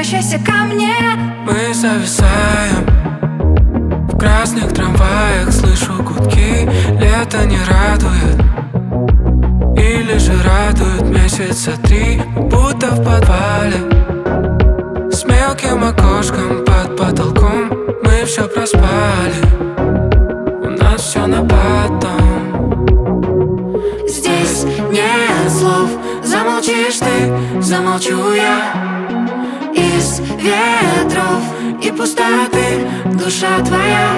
возвращайся ко мне. Мы зависаем в красных трамваях, слышу гудки. Лето не радует, или же радует месяца 3. Мы будто в подвале с мелким окошком под потолком. Мы все проспали, у нас все на потом. Здесь нет слов, замолчишь ты, замолчу я. Из ветров и пустоты душа твоя.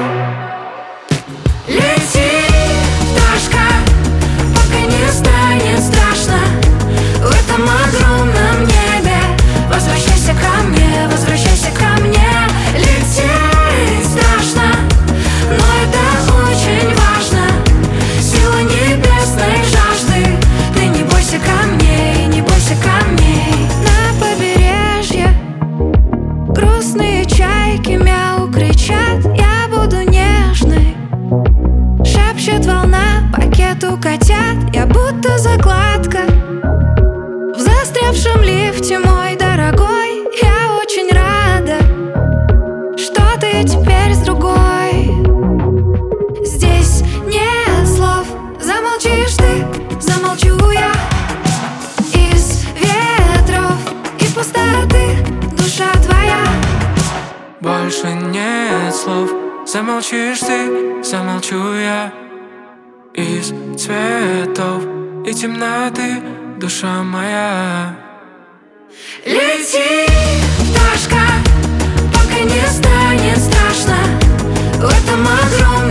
Лети, пташка, пока не станет страшно в этом огромном небе. Возвращайся ко мне, возвращайся ко мне. Лететь страшно, но это очень важно. Сила небесной жажды. Ты не бойся камней, не бойся камней. На побережье грустные чайки мяу кричат. Я буду нежной, шепчет волна пакету котят. Я будто закладка в застрявшем лифте, мой дорогой. Я очень рада, что ты теперь с другой. Здесь нет слов, замолчишь ты, замолчу я. Из ветров и пустоты душа твоя. Больше нет слов, замолчишь ты, замолчу я. Из цветов и темноты душа моя. Лети, пташка, пока не станет страшно в этом огромном